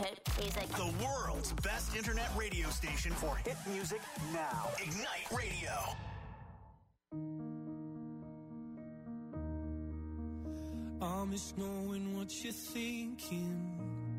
hit music. The world's best internet radio station for hit music now. Ignite Radio. I miss knowing what you're thinking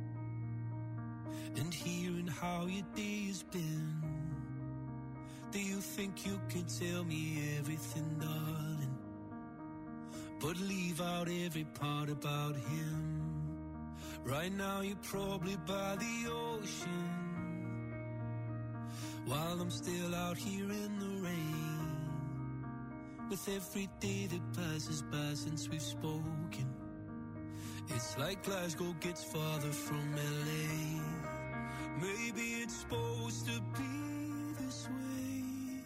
and hearing how your day has been. Do you think you can tell me everything, darling, but leave out every part about him? Right now you're probably by the ocean, while I'm still out here in the rain. With every day that passes by since we've spoken, it's like Glasgow gets farther from LA. Maybe it's supposed to be this way,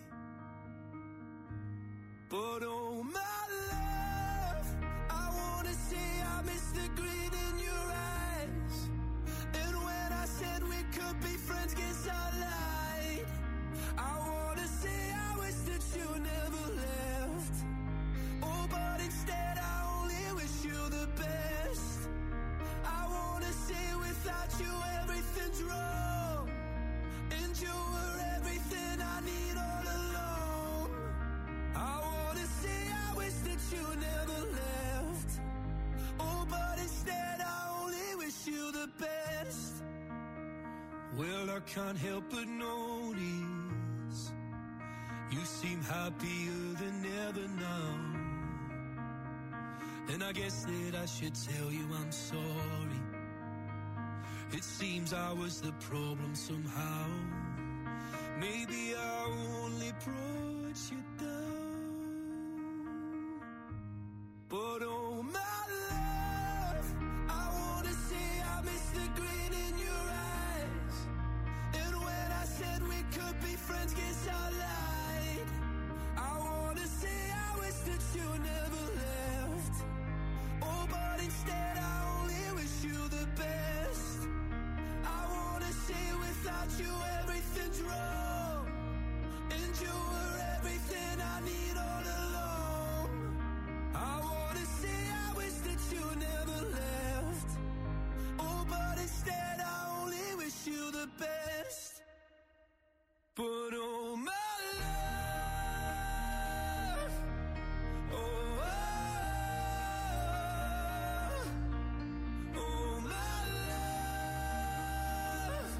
but oh my love, I wanna say I miss the grin in your eyes. And when I said we could be friends, guess I lied. I wanna say I wish that you never left. Oh, but instead I only wish you the best. I wanna say without you everything's wrong, and you were everything I need all along. I wanna say I wish that you never left. Oh, but instead I only wish you the best. Well, I can't help but notice you seem happier than ever now. And I guess that I should tell you I'm sorry. It seems I was the problem somehow. Maybe I only brought you down. But oh my love, I wanna say I miss the grin in your eyes. And when I said we could be friends, guess I lied. I wanna say I wish that you never left. Oh, but instead I only wish you the best. I wanna say without you everything's wrong, and you were everything I need all along. I wanna say I wish that you never left. Oh, but instead I only wish you the best. But oh my love, oh, oh my love,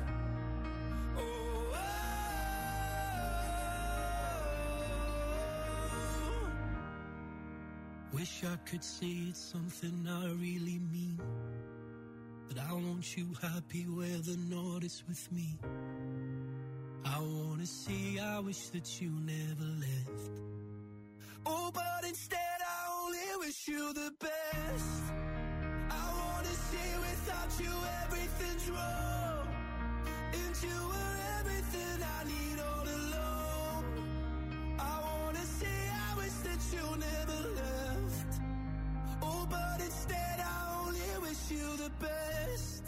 oh. Wish I could say it's something I really mean, but I want you happy where the north is with me. I wanna say I wish that you never left. Oh, but instead I only wish you the best. I wanna say without you everything's wrong, and you were everything I need all along. I wanna say I wish that you never left. Oh, but instead I only wish you the best.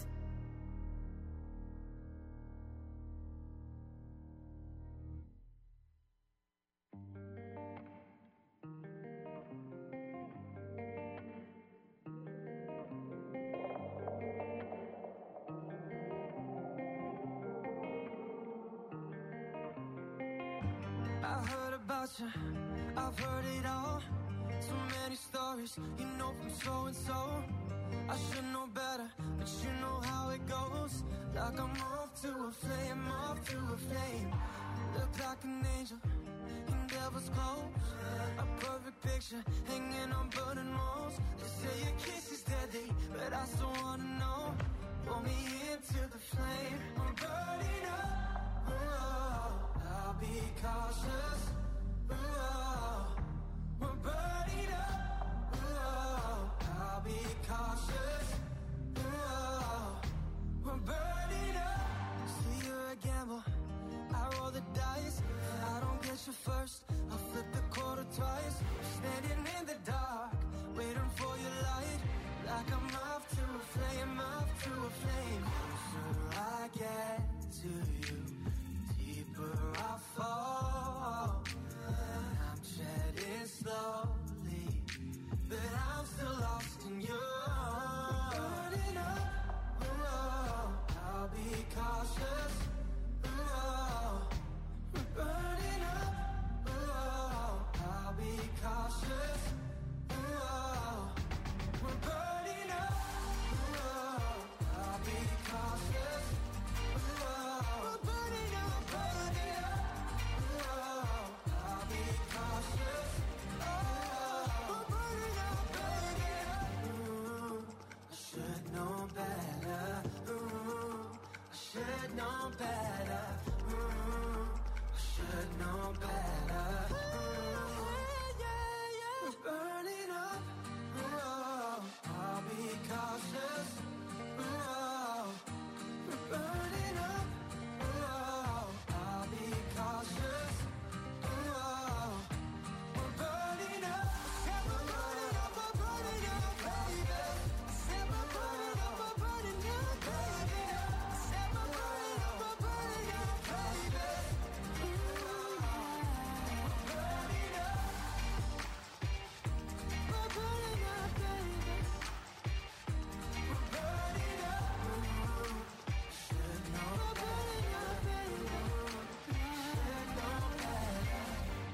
I heard about you, I've heard it all. So many stories, you know from so and so. I should know better, but you know how it goes. Like I'm off to a flame, off to a flame. Look like an angel in devil's clothes. A perfect picture hanging on burning walls. They say your kiss is deadly, but I still wanna know. Pull me into the flame, I'm burning up. Oh, I'll be cautious. Oh, we're burning up. Oh, I'll be cautious. Oh, we're burning up. See, you're a gamble, I roll the dice. I don't get you first, I'll flip the quarter twice. Standing in the dark, waiting for your light. Like I'm off to a flame, off to a flame. Closer I get to you, deeper I fall. I'm treading slow, better. I should know better. We're burning up. I'll be cautious. We're burning up. I'll be cautious. We're burning up. Yeah, we're burning up. We're burning up, baby. Said we're burning up. We're burning up, baby. Said we're burning up. We're burning up, baby. We're burning up. We're burning up, baby. We're burning up. Should know. We're burning up, baby. Should know better.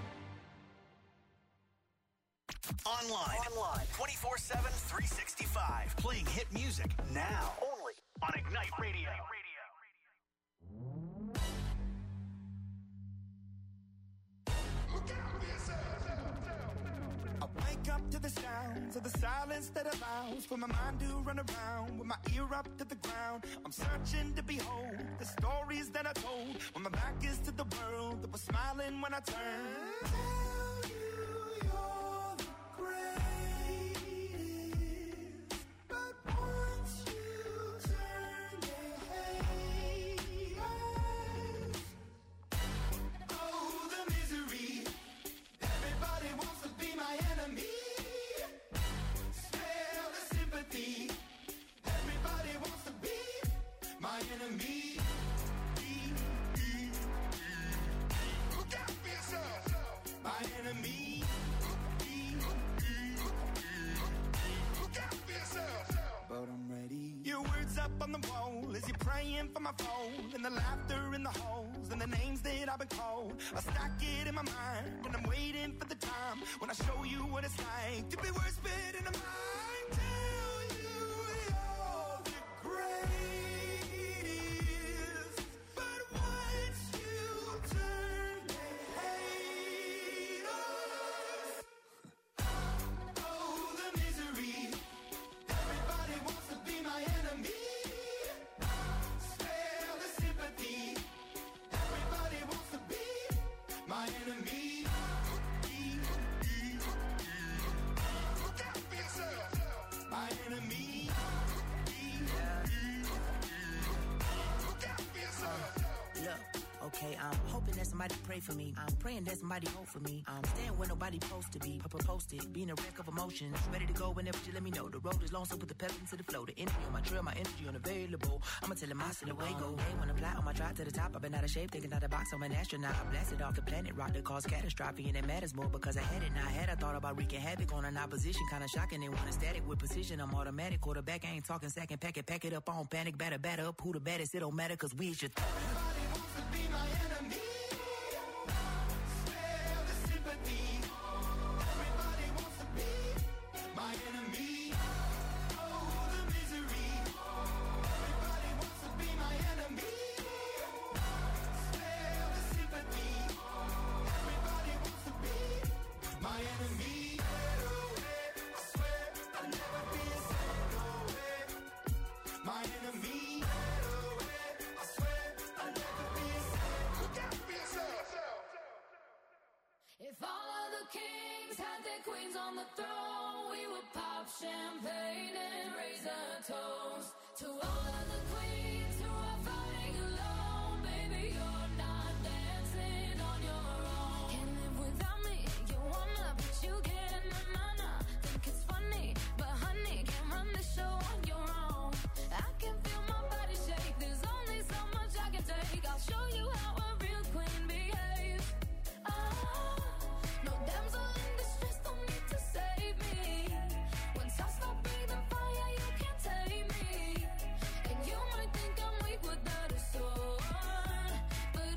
Online 24/7, 365. Playing hit music now. Only on Ignite Radio. I wake up to the sounds of the silence that allows for my mind to run around with my ear up to the ground. I'm searching to behold the stories that I told when my back is to the world that was smiling when I turned. Tell you you're the greatest, but once you turn, they hate us. Oh, the misery. Everybody wants to be my enemy. Spare the sympathy. Everybody wants to be my enemy. Look out for yourself. My enemy. Look out for yourself. But I'm ready. Your words up on the wall as you're praying for my phone, and the laughter in the halls and the names that I've been called. I stack it in my mind and I'm waiting for the time when I show you what it's like to be worse fit in a mind. Tell you you're the greatest, but once you turn, they hate us. Oh, the misery. Everybody wants to be my enemy. Spare the sympathy. Everybody wants to be my enemy. Look out for yourself. My enemy. Look out for yourself. Look, okay, I'm hoping that somebody pray for me. I'm praying that somebody hope for me. I'm staying where nobody supposed to be. Papa posted, being a wreck of emotions. Ready to go whenever you let me know. The road is long, so put the pedal into the flow. The energy on my trail, my energy unavailable. I'ma tell him I see the way go. Hey, when I fly on my drive to the top, I've been out of shape, thinking out the box. I'm an astronaut. I blasted off the planet, rock that caused catastrophe, and it matters more because I had it. Now I had, I thought about wreaking havoc on an opposition. Kinda shocking, they want a static with precision. I'm automatic, quarterback, I ain't talking second pack it up on panic, batter up. Who the baddest, it don't matter, cause we is your Everybody wants to be my enemy. Spare the sympathy. Everybody wants to be my enemy. Oh, the misery. Everybody wants to be my enemy. Spare the sympathy. Everybody wants to be my enemy. I swear I'll never be a my enemy. I swear I'll never be a look out for yourself. If all of the kings had their queens on the throne, we would pop champagne and raise a toast to all of the queens who are fighting alone. Baby, you're not dancing on your own. Can't live without me, you wanna, but you can't. Nah. Think it's funny, but honey, can't run the show on your own. I can feel my body shake, there's only so much I can take. I'll show you how a real queen behaves. No damsel in distress, don't need to save me. Once I stop breathing fire, you can't tame me. And you might think I'm weak without a sword, but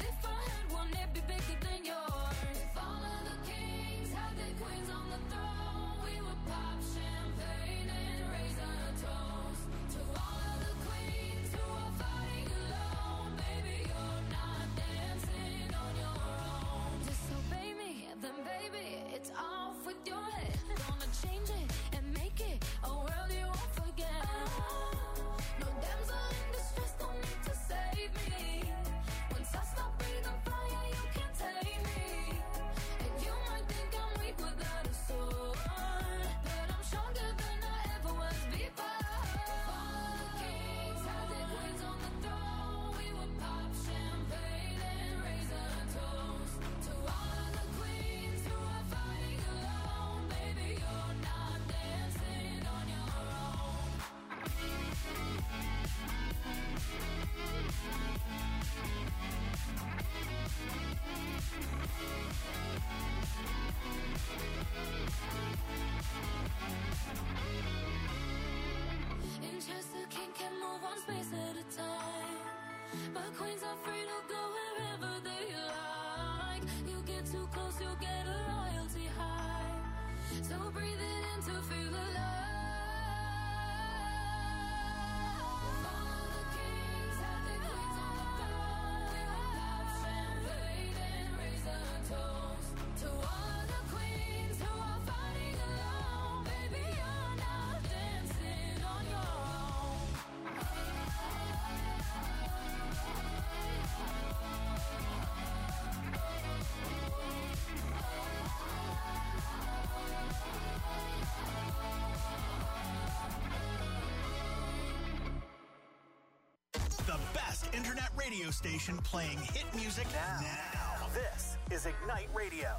internet radio station playing hit music now. This is Ignite Radio.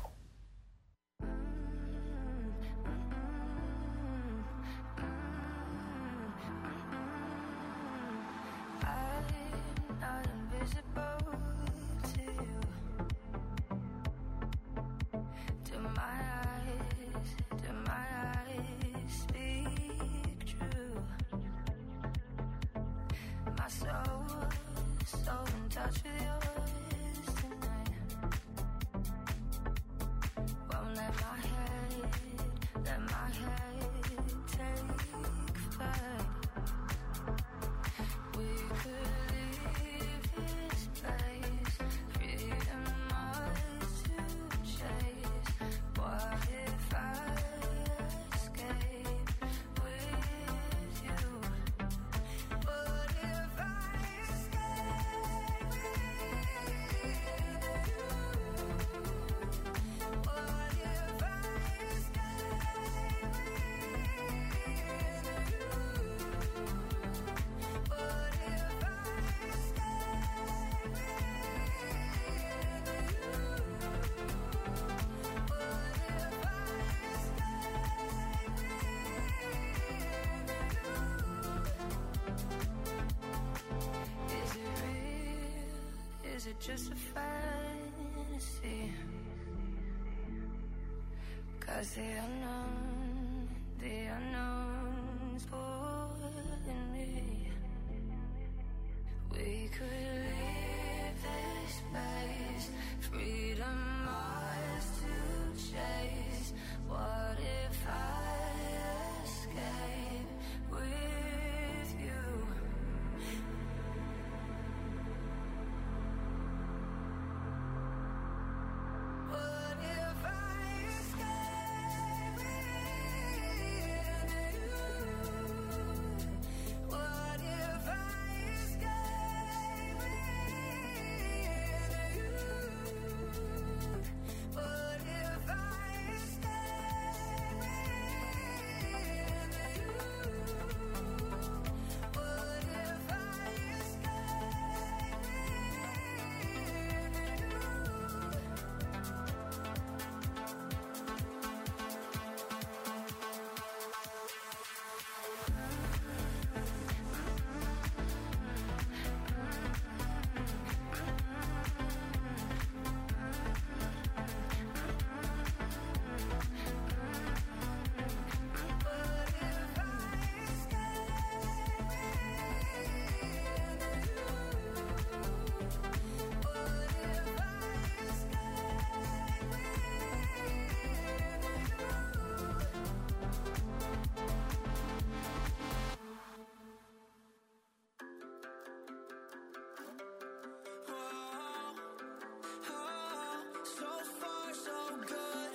I'm not invisible to you. Do my eyes speak true? My soul so in touch with yours tonight. Won't let my head take flight. We could leave this place, freedom ours to chase. What if I escape with you? What if I escape with you? What if I escape with Is it real? Is it just a fantasy? 'Cause the unknown's pulling me. We could leave this space, freedom ours to chase. What if I escape with you? What if I escape with you? What if I escape with you? What if I escape with you? What if I escape so far, so good.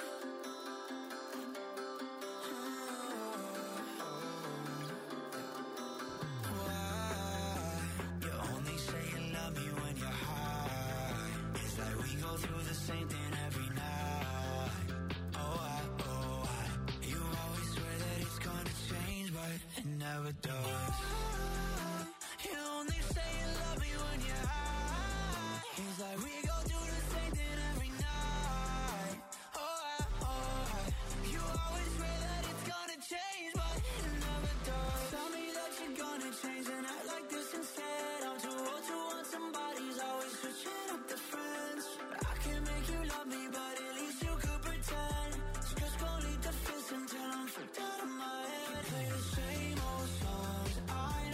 Why? You only say you love me when you're high. It's like we go through the same thing every night. Oh, you always swear that it's gonna change, but it never does. You only say you love me when you're high. It's like we go through the same thing every night. Oh, you always swear that it's gonna change, but it never does. Tell me that you're gonna change and act like this instead. I'm too old to want somebody's always switching up the friends. I can make you love me, but at least you could pretend. It's just gonna lead to fist until I'm freaked out of my head. Play the same old songs I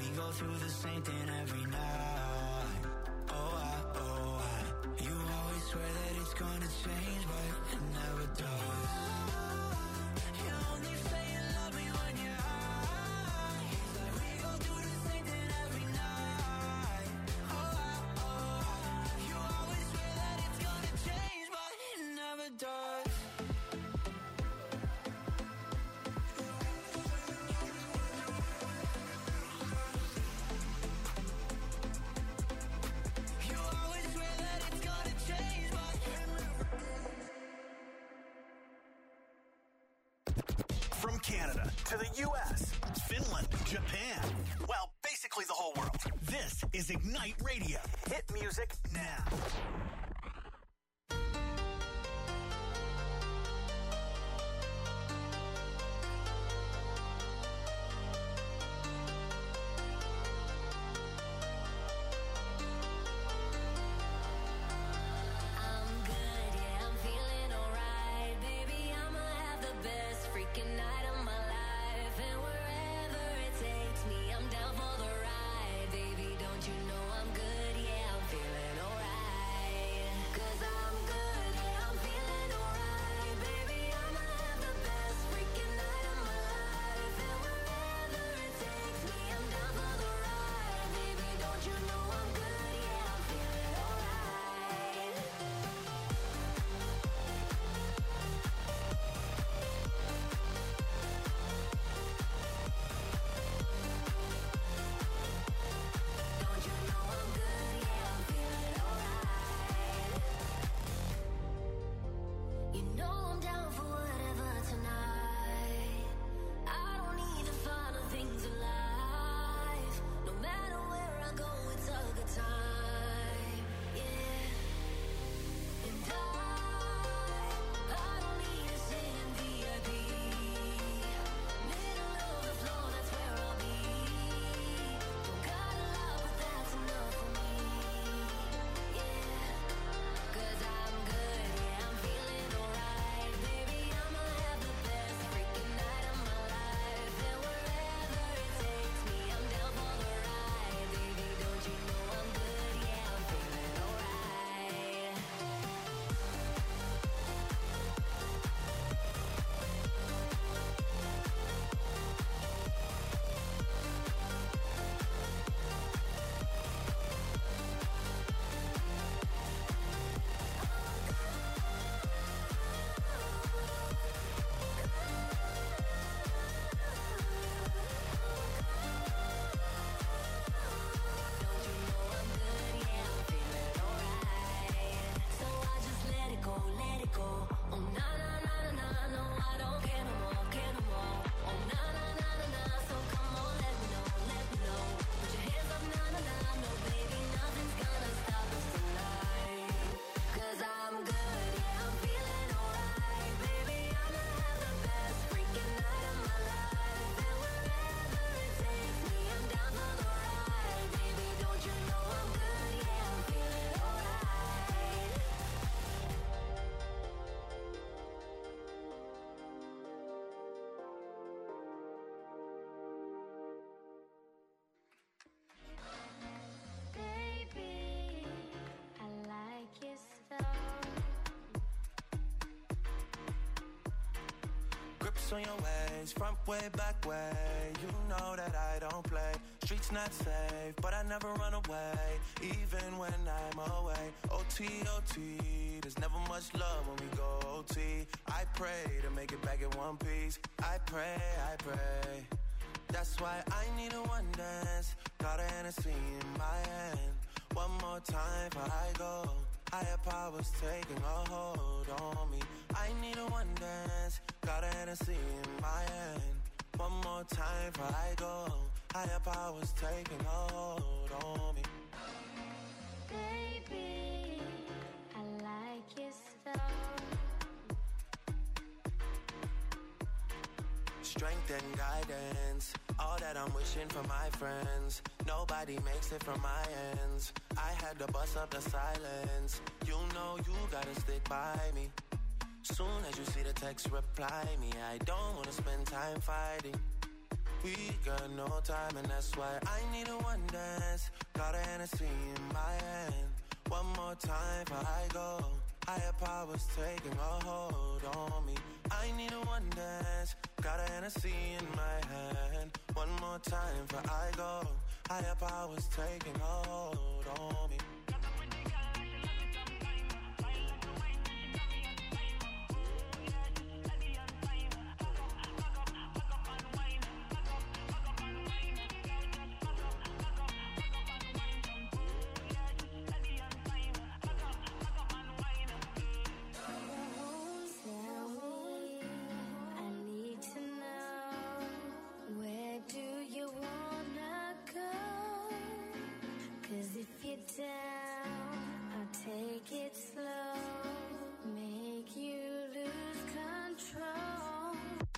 we go through the same thing every night. You always swear that it's gonna change, but it never does. You only say you love me when you're high. We go through the same thing every night. You always swear that it's gonna change, but it never does. From Canada to the U.S., Finland, Japan, well, basically the whole world. This is Ignite Radio. Hit music now. On your ways, front way, back way. You know that I don't play. Streets not safe, but I never run away, even when I'm away. OT, OT, there's never much love when we go OT. I pray to make it back in one piece. I pray. That's why I need a one dance. Got a Hennessy in my hand. One more time before I go. Higher powers taking a hold on me. I need a one dance. Got a Hennessy in my hand. One more time before I go. Higher powers taking a hold on me. Baby, I like your style. Strength and guidance, all that I'm wishing for my friends. Nobody makes it from my ends. I had to bust up the silence. You know you gotta stick by me. Soon as you see the text, reply me. I don't wanna spend time fighting. We got no time and that's why I need a one dance. Got a Hennessy in my hand. One more time before I go. Higher powers taking a hold on me. I need a one dance. Got a Hennessy in my hand. One more time before I go. Higher powers taking a hold on me. Down, I'll take it slow, make you lose control.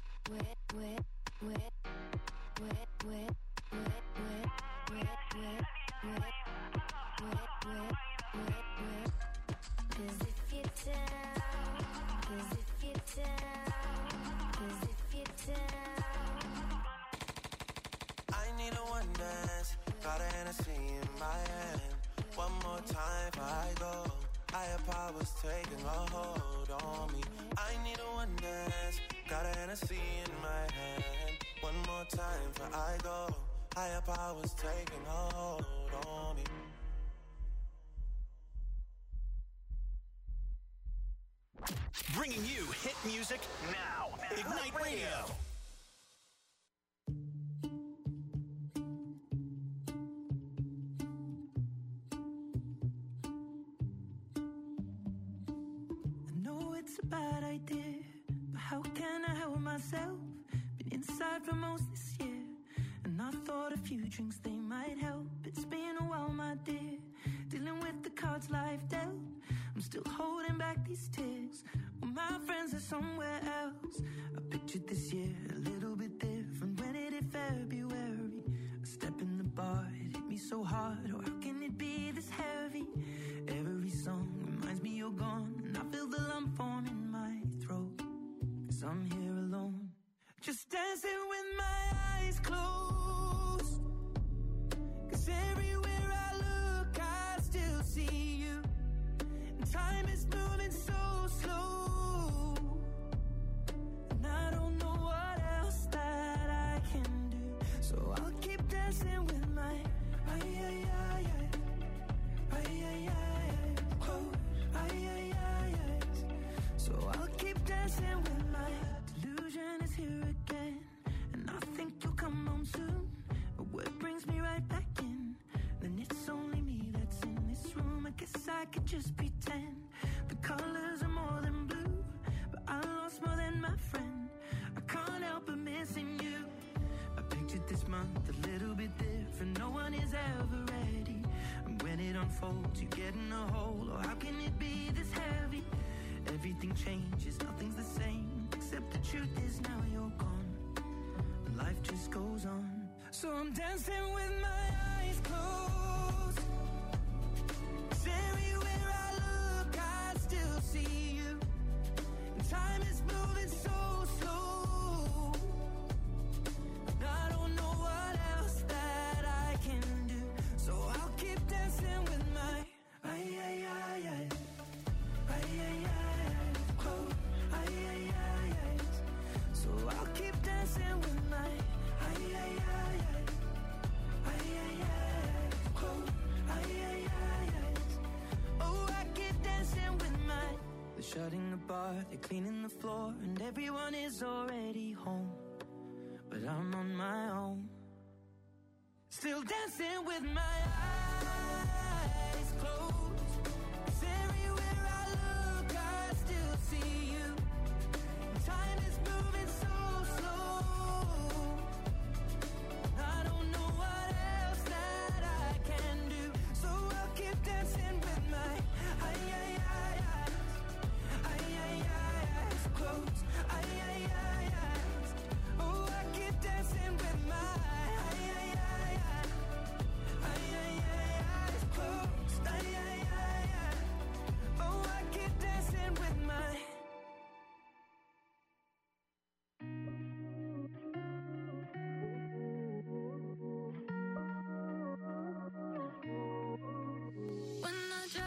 Cause if you're down, cause if you're down, cause if you're down. I need a one dance, got a Hennessy in my hand. One more time before I go. Higher powers taking a hold on me. I need a one dance. Got a Hennessy in my hand. One more time before I go. Higher powers taking a hold on me. Bringing you hit music now. Ignite Radio. It's a bad idea, but how can I help myself? Been inside for most this year, and I thought a few drinks, they might help. It's been a while, my dear, dealing with the cards life dealt. I'm still holding back these tears, well, my friends are somewhere else. I pictured this year a little bit different. When it hit February, a step in the bar, it hit me so hard. Oh, how can it be this heavy? Every song reminds me you're gone, and I feel the lump form in my throat. Cause I'm here alone, just dancing with my eyes closed. Cause everywhere I look, I still see you. And time is moving so slow, and I don't know what else that I can do. So I'll keep dancing with my so I'll keep dancing with my delusion is here again, and I think you'll come home soon. A word brings me right back in. Then it's only me that's in this room. I guess I could just pretend the colors are more than blue, but I lost more than my friend. I can't help but missing you. I pictured this month a little bit different. No one is ever ready, and when it unfolds, you get in a hole. Oh, how can it be this heavy? Everything changes, nothing's the same, except the truth is now you're gone, and life just goes on. So I'm dancing with my eyes closed. 'Cause everywhere I look, I still see you. And time is moving so slow, and I don't know what else that I can do. So I'll keep dancing with my So I'll keep dancing with my oh, I keep dancing with my. They're shutting the bar, they're cleaning the floor, and everyone is already home, but I'm on my own, still dancing with my eyes closed. 'Cause everywhere I look, I still see you. Time is moving so slow, I don't know what else that I can do. So I'll keep dancing with my eyes closed. Oh, I keep dancing with my eyes closed. Oh, I keep dancing with my.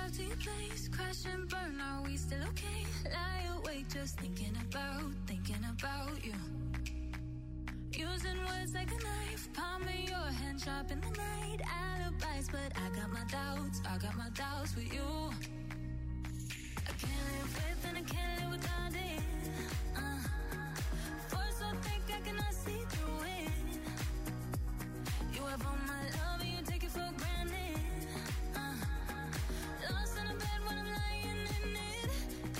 out to your place, crash and burn, are we still okay? Lie awake just thinking about you. Using words like a knife, palm of your hand sharp in the night. Alibis, but I got my doubts with you. I can't live with and I can't live without it. Force so thick I cannot see through it. You have all my love and you take it for granted. Lost in a bed when I'm lying in it.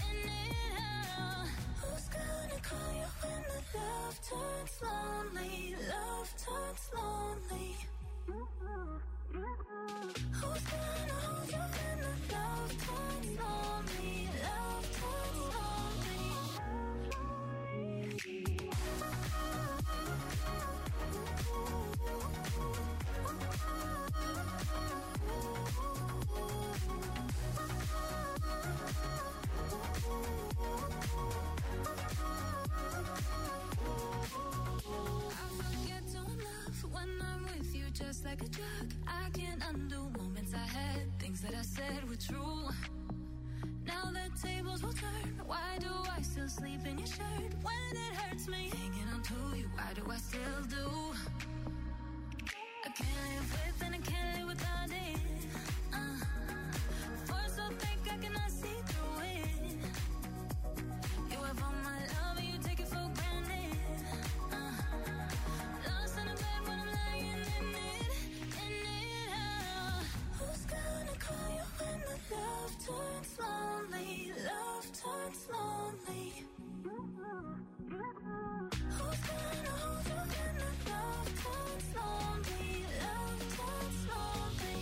Who's gonna call you when the love turns lonely? Love turns lonely. Who's gonna hold you when the love turns lonely? Love turns lonely. Just like a drug, I can't undo moments I had. Things that I said were true. Now the tables will turn. Why do I still sleep in your shirt when it hurts me? Hanging on to you, why do I still do? I can't live with and I can't live without it. Force so thick I cannot see through it. You have all my love and you take it for granted. Lost in a bed when I'm lying in it. Who's gonna call you when the love turns lonely? Love turns lonely. Who's gonna hold you when the love turns lonely? Love turns lonely.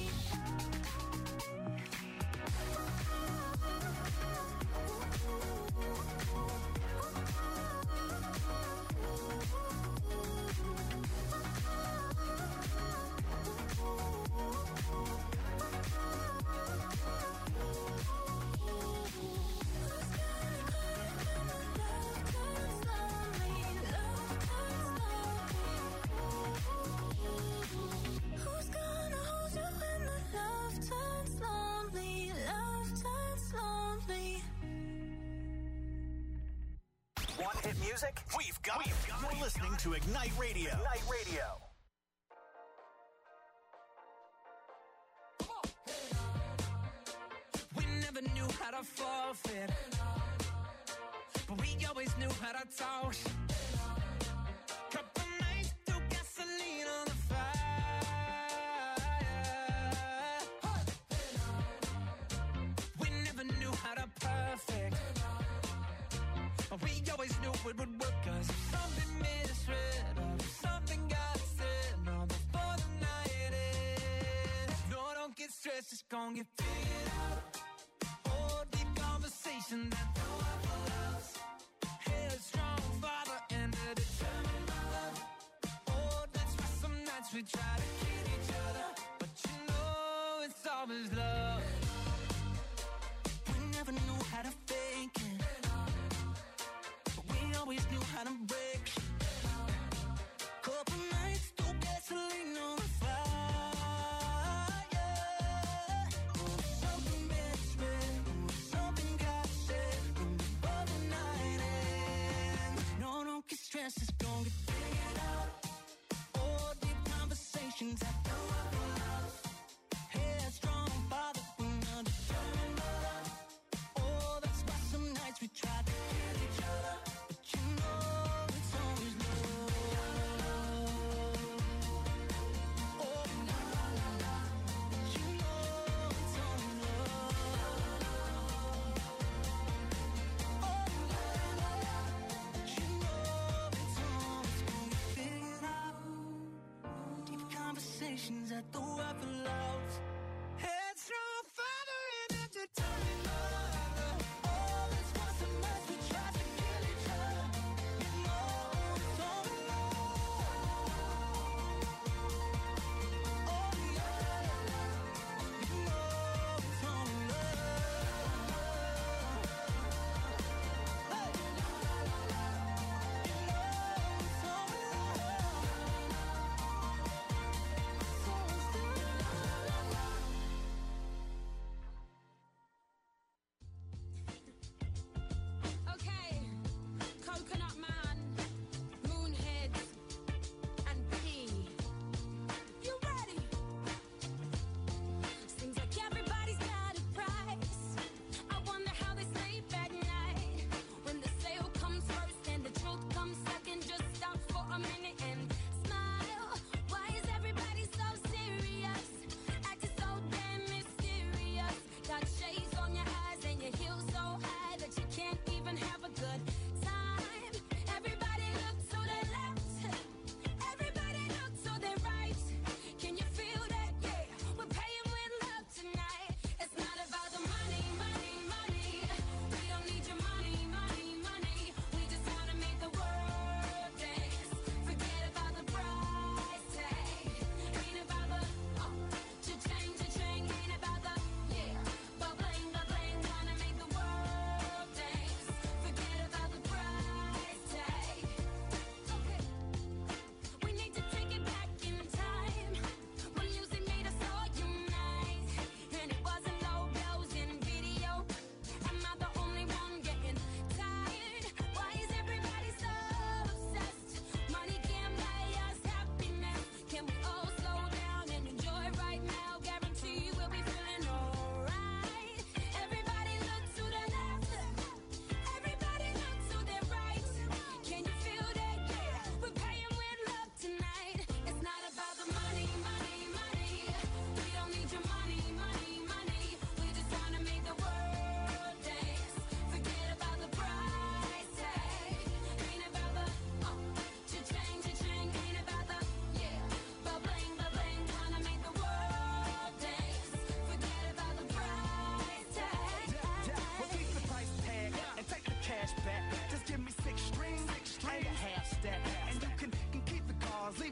Who's gonna hold you when the love turns lonely? Love turns lonely. Want hit music? We've got it. You're listening to Ignite Radio. Ignite Radio. We never knew how to forfeit, but we always knew how to toss. Couple nights threw gasoline on the fire. We never knew how to perfect, but we always knew it would work. 'Cause if something misread or if something got said, no, before the night ends. No, don't get stressed, it's gonna get figured out. Oh, deep conversation that no one loves. Headstrong father and a determined mother. Oh, that's why some nights we try to kid each other, but you know it's always love. We never knew how to fake it, but we always knew how to break. Couple nights threw gasoline on the fire. Oh, something misread, oh, something got said before the night ends. No, don't get stressed, it's gonna get figured out. Oh, deep conversations I know I will love. Headstrong father, another determined mother. Oh, that's why some nights we try to kill each other, but you know it's always love. Oh, la la la la, but you know it's always love. Oh, la la la, but you know it's always gonna get figured out. Deep conversations at the weapon loves. Headstrong father and a determined mother. Oh, that's why some nights we try to kill each other. You know it's only love. Oh, yeah, you know it's only love. Hey, la la la la, you know it's only love. So it's the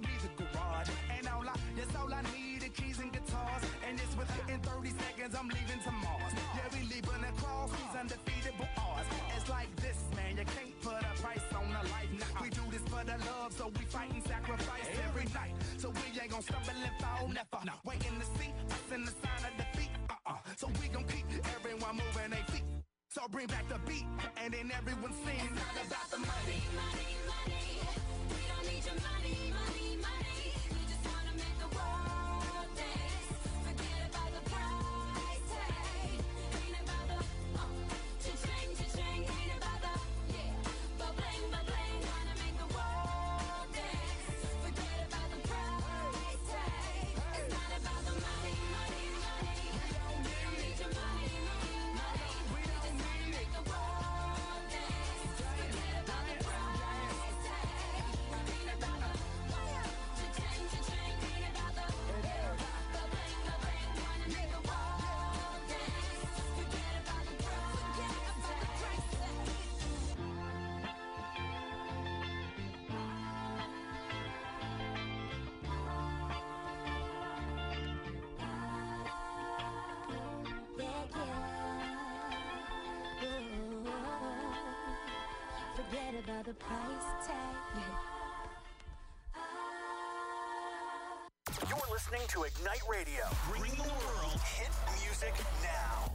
need the garage. And that's all I need, the keys and guitars. And it's within 30 seconds, I'm leaving to Mars. Yeah, we leaving across these undefeatable odds. It's like this, man, you can't put a price on a life. Nah, we do this for the love, so we fight and sacrifice every night. So we ain't gon' stumble and fall, never. Waiting to see us in the sign of defeat. So we gon' keep everyone moving their feet. So bring back the beat, and then everyone sings. It's not about the money, money, money. We don't need your money, money, money. We just wanna make the world dance. Forget about the price tag. Ain't about the cha-ching, cha-ching. Ain't about the ba-bling, ba-bling. Wanna make the world dance. Forget about the price tag. It's not about the money, money, money. We don't need your money, money, money. We just wanna make the world dance. Forget about the price tag. Ain't about the cha-ching, cha-ching. Ain't about the ba-bling, ba-bling. Wanna make the world dance. Forget about the price tag. Forget about the price tag. You're listening to Ignite Radio, bringing the world hit music now.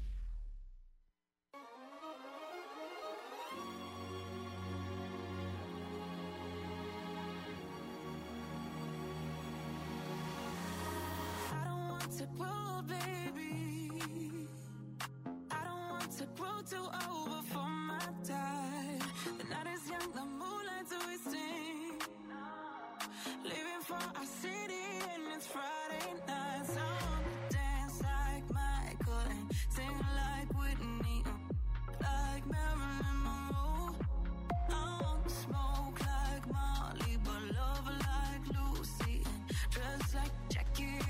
I don't want to grow, baby. I don't want to grow too old before my time. The night is young, the moonlight's wasting. Leaving for our city and it's Friday night. So I wanna dance like Michael and sing like Whitney, like Marilyn Monroe. I want to smoke like Molly, but love like Lucy and dress like Jackie.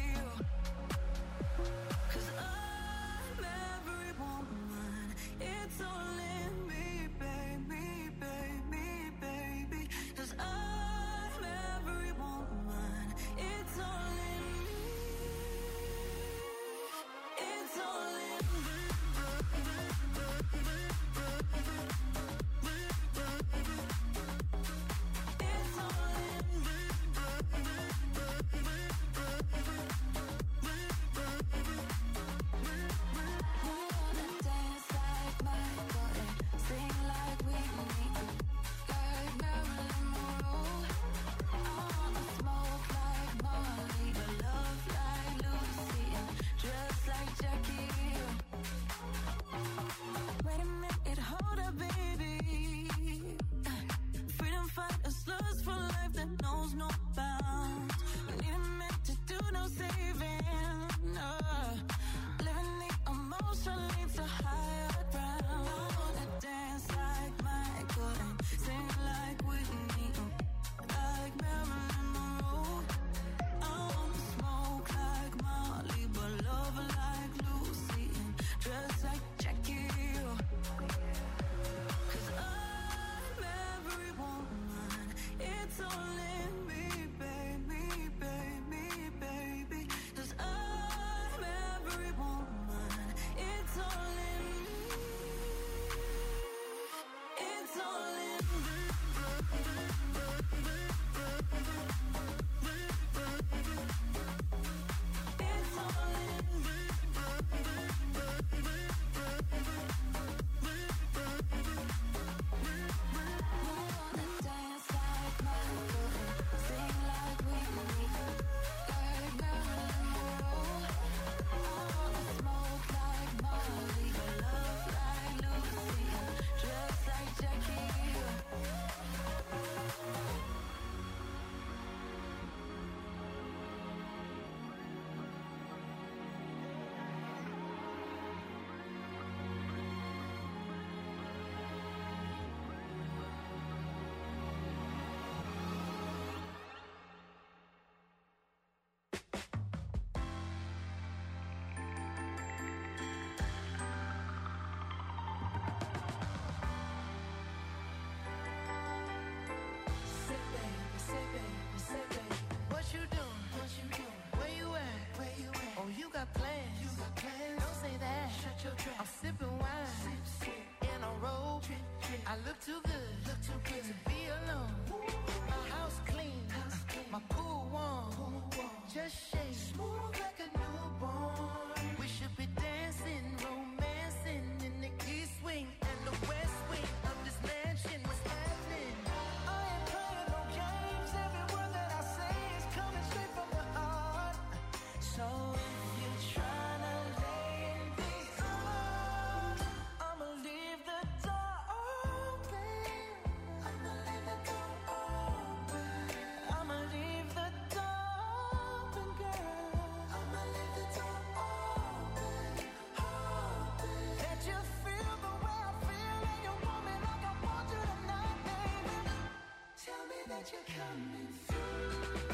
'Cause I'm every woman. It's all in me, baby, baby, baby. 'Cause I'm every woman. It's all in me. It's all in me. It's all too good to be alone. My house clean, my pool warm. Just shake smooth like a newborn. We should be dancing, romancing in the east wing and the west wing of this mansion. What's happening? I ain't playing no games. Every word that I say is coming straight from the heart. So if you're trying to lay in these arms, I'ma leave the door open. I'ma leave the door open. I'ma leave the door open, girl. I'ma leave the door open, open. Let you feel the way I feel, and you want me like I want you tonight, baby. Tell me that you're coming through.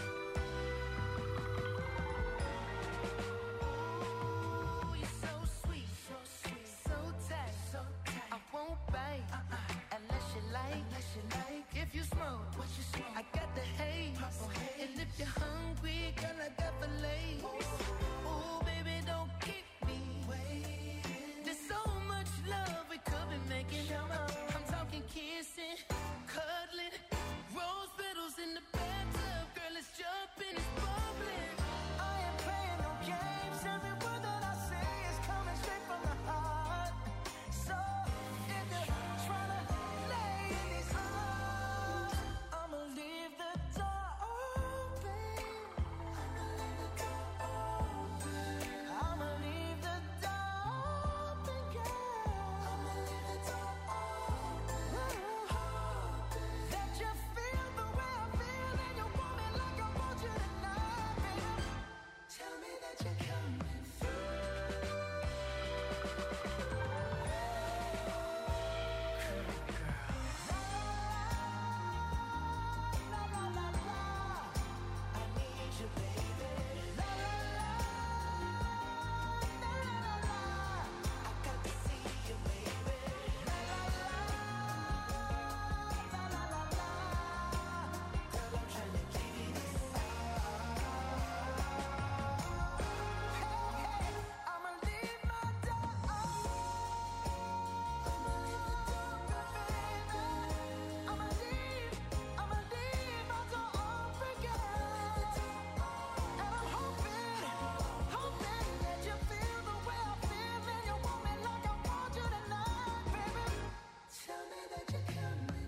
You're so sweet, so tight, I won't bite unless you like. If you smoke, what you smoke? I got the haze. And if you're hungry, girl, I got fillets. Ooh, baby, don't keep me waiting. There's so much love we could be making. I'm talking kissing, cuddling, rose petals in the bathtub. Girl, it's jumping, it's bubbling. I ain't playing no games. Every word that I say is coming straight from the heart. So if you're trying to lay in these arms, I'ma leave the door open. I'ma leave the door open. I'ma leave the door open, girl. I'ma leave the door open. Let you feel the way I feel, and you want me like I want you tonight, baby. Tell me that you're coming through. La la la la, I need you, baby. La la la, la la la, I got to see you, baby. La la la, la la la la, girl, I'm trying to give you this. I'ma leave my door open. I'ma leave the door open, baby. I'ma leave my door open, girl. And I'm hoping that you feel the way I feel, and you want me like I want you tonight, baby. Tell me that you're coming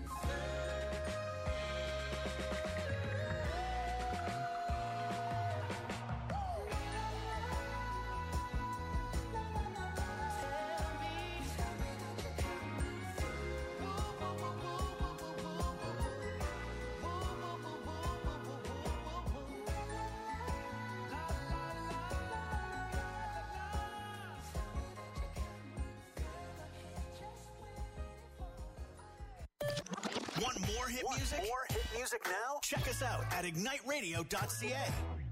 Want more hit music? More hit music now? Check us out at igniteradio.ca.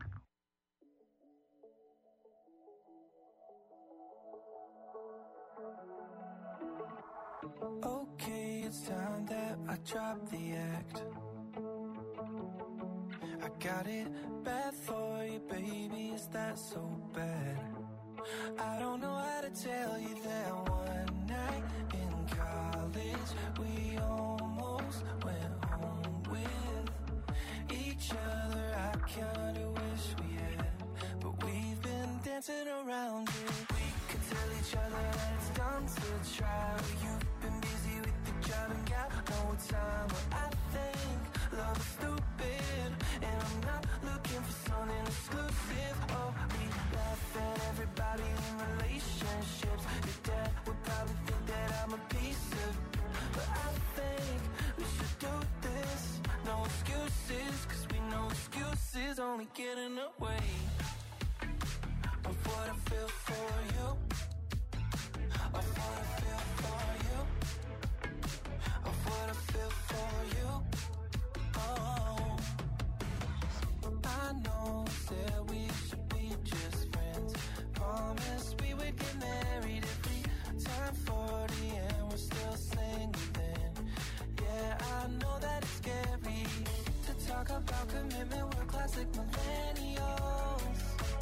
Okay, it's time that I drop the act. I got it bad for you, baby, is that so bad? I don't know how to tell you that one night in college we almost went home with each other. I kinda wish we had, but we've been dancing around it. We could tell each other that it's done to try, but you've been busy with the job and got no time. But I think love is stupid, and I'm not looking for something exclusive. Oh, we laugh at everybody in relationships. Your dad would probably think that I'm a piece of, but I think we should do this. No excuses, cause we know excuses only get in the way of what I feel for you, of what I feel for you, of what I feel for you. Oh, I know that we should be just friends. Promise we would get married if we turn 40 and we're still single then. Yeah, I know that it's scary to talk about commitment. We're classic millennials,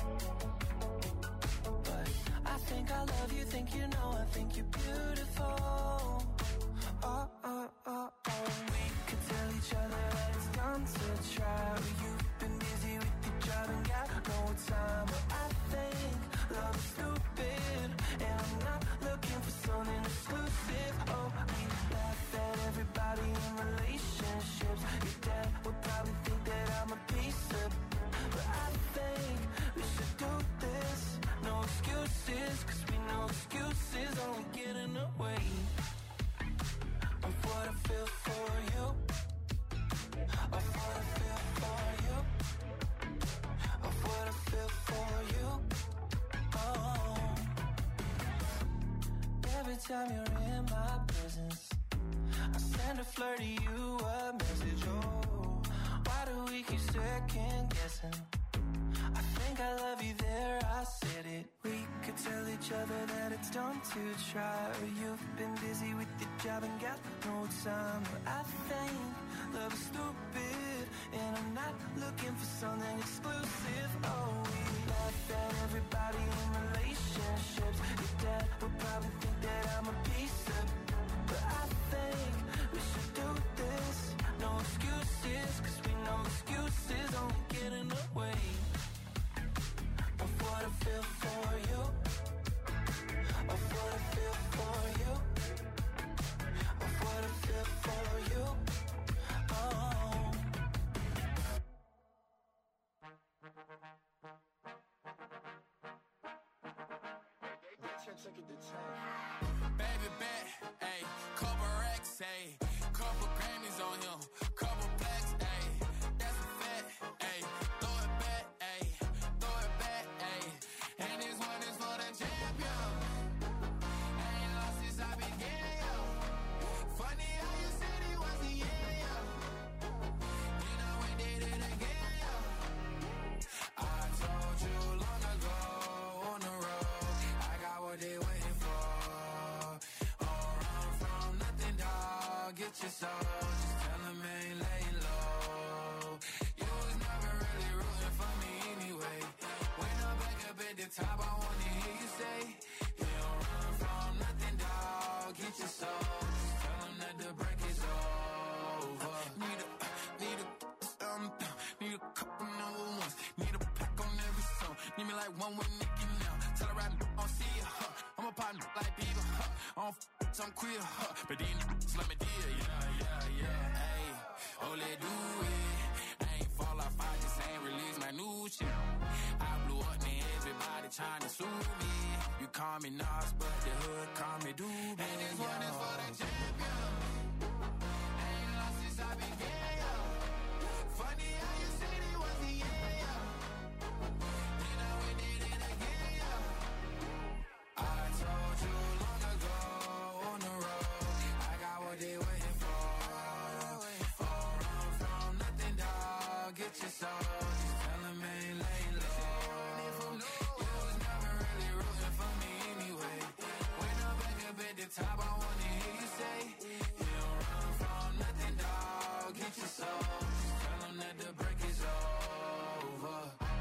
but I think I love you, think you know, I think you're beautiful. Oh, oh, oh, anytime you're in my presence. I send a flirt to you a message, oh. Why do we keep second guessing? I think I love you there, I said it. We could tell each other that it's dumb to try, or you've been busy with your job and got no time. But I think love is stupid, and I'm not looking for something exclusive. Oh, we laugh at everybody in relationships. Your dad would probably think that I'm a piece of, but I think we should do this. No excuses, cause we know excuses only get in the way of what I feel for you, of what I feel for you, of what I feel for you. Oh. Baby bet, ayy, couple racks, ayy, couple Grammys on him, couple plaques, ayy, that's a fact, ayy, throw it back, ayy, throw it back, ayy, and this one is for the champion. Ain't lost since I began, yo. Funny how you said it was the end, yo. You know we did it again, yo. I told you long ago on the road, I got what they waiting for. Get your soul, just tell them I ain't laying low. You was never really rooting for me anyway. When I'm back up at the top, I wanna hear you say, you don't run from nothing, dog. Get your soul, just tell them that the break is over. Need a couple number ones. Need a pack on every song. Need me like one with Nicki now. Tell her I don't see it, huh. I'm a partner like Bieber, huh. I don't I'm queer, huh. But these niggas let me deal, yeah. Ayy, oh, let do it. I ain't fall off, I just ain't release my new shit. I blew up, man, everybody trying to sue me. You call me Nas, but the hood call me Doobie. And this one is for the champion. Ain't lost since I began, yo. Funny how you said it was the end, yo. You know we did it again, yo. I told you long ago. They waiting for. Oh, run from nothing, dog. Get your soul. Just tell them I ain't laying low. You was never really rooting for me anyway. When I'm back up at the top, I wanna hear you say, you don't run from nothing, dog. Get your soul. Just tell them that the break is over.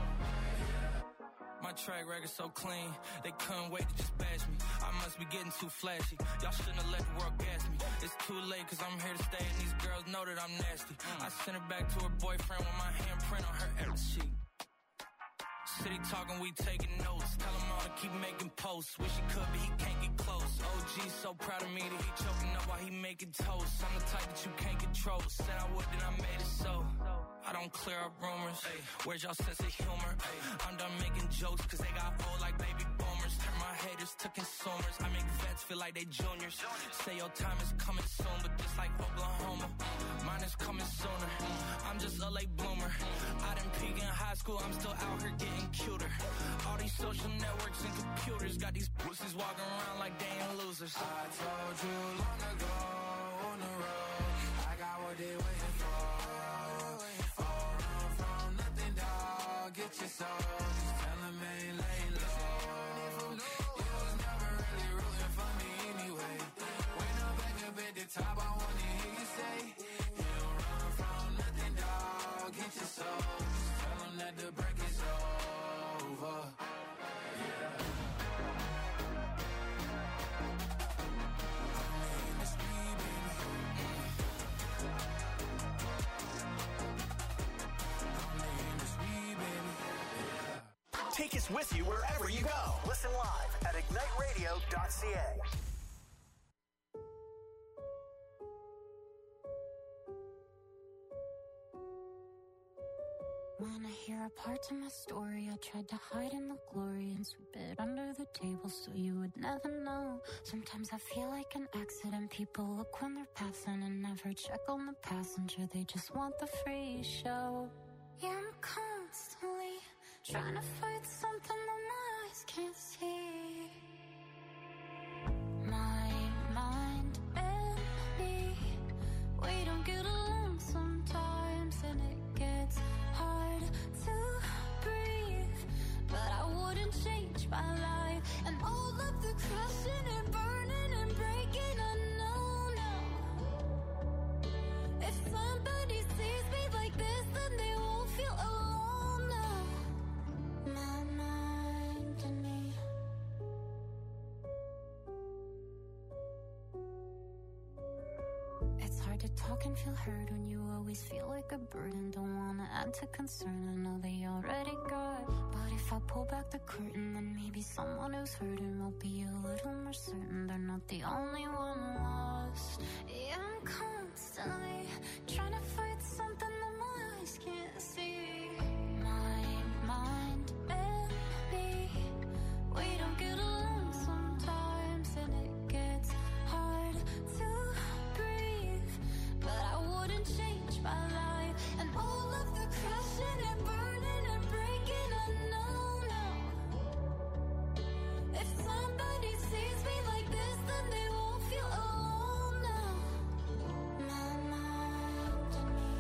My track record so clean, they couldn't wait to just bash me. I must be getting too flashy. Y'all shouldn't have let the world gas me. It's too late cause I'm here to stay and these girls know that I'm nasty. I sent her back to her boyfriend with my handprint on her every sheet. City talking, we taking notes. Tell him all to keep making posts. Wish he could, but he can't get close. OG so proud of me that he choking up while he making toast. I'm the type that you can't control. Said I would, then I made it so. I don't clear up rumors. Where's y'all sense of humor? I'm done making jokes cause they got old like baby boomers. Turn my haters to consumers. I make vets feel like they juniors. Say your time is coming soon, but just like Oklahoma, mine is coming sooner. I'm just a late bloomer. I didn't peak in high school, I'm still out here getting cuter. All these social networks and computers got these pussies walking around like they ain't losers. I told you long ago on the road, I got what they waiting for. Get your soul, just tell them I ain't laying low. You was never really rooting for me anyway. When I'm back up at the top, I wanna hear you say, you don't run from nothing, dog. Get your soul, just tell them that the break is over. Yeah. Take us with you wherever you go. Listen live at igniteradio.ca. Wanna hear a part of my story? I tried to hide in the glory and sweep it under the table so you would never know. Sometimes I feel like an accident. People look when they're passing and never check on the passenger. They just want the free show. Yeah, I'm constantly trying to fight something that my eyes can't see. My by life and all of the crushing and burning and breaking. I know now. If somebody sees me like this, then they won't feel alone now. My mind and me. It's hard to talk and feel heard when you always feel like a burden. Don't wanna add to concern, I know they already got. But if I pull back the curtain, then maybe someone who's hurting will be a little more certain they're not the only one lost. Yeah, I'm constantly trying to fight something that my eyes can't see. My mind and me, we don't get along sometimes, and it gets hard to breathe. But I wouldn't change my life and all of the crushing and burning and breaking. I know now. If somebody sees me like this, then they won't feel alone now. My mind and me.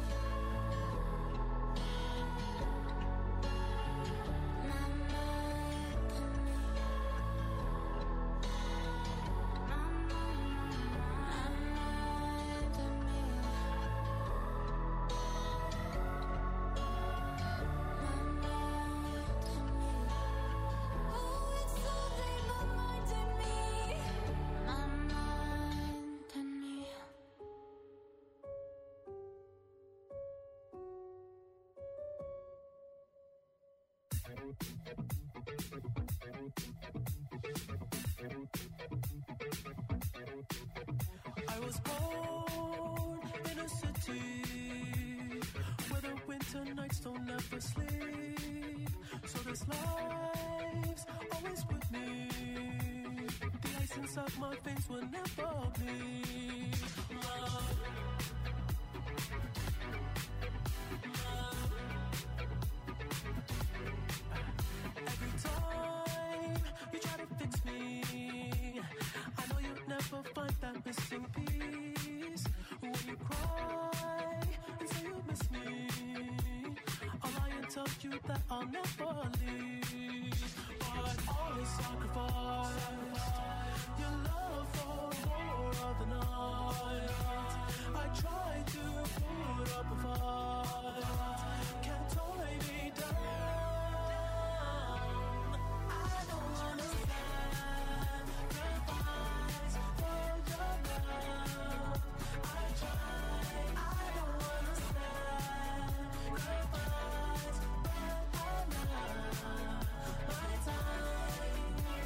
My mind and me. My mind and me. Oh, it's so deep, my mind and me. My mind and me. I was born in a city where the winter nights don't ever sleep. So this life's always with me. The ice inside my veins will never bleed. Love. Every time you try to fix me, I know you'll never find that missing piece. When you cry and say you miss me, I'll lie and tell you that I'll never leave. But always sacrifice your love for more of the night. I try to put up a fight, can't tie me down. I don't understand the fights for your love. I try, I don't understand the fights, but I love my time.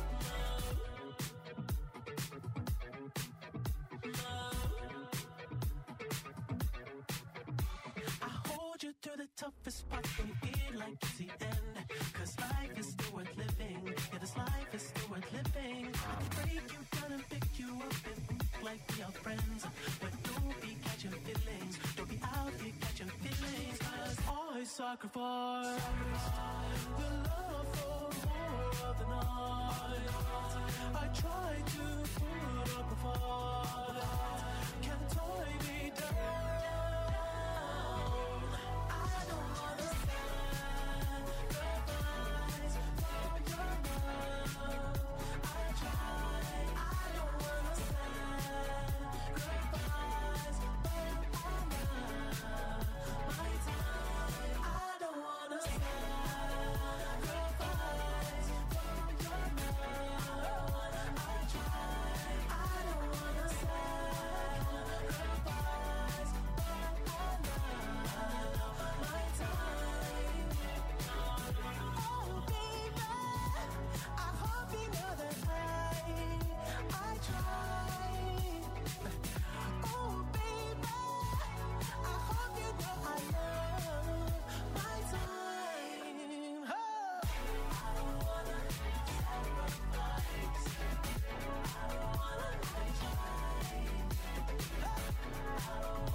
I hold you through the toughest parts when you feel like it's the end. Cause life is still worth living. Yeah, this life is still worth living. I can break you down and pick you up and think like we are friends. But don't be catching feelings. Don't be out here catching feelings. Cause I sacrifice your love for more of the night. I try to put up a fight, can't tie me down. I don't understand the fights for your love. I try, I don't understand the fights, but I love my time. I don't understand the fights for your love. I try, I don't understand the fights, but I love my time. Oh baby, I hope you know that I try. Oh baby, I hope you know I love my time. Oh. I don't wanna sacrifice. I don't wanna try. I don't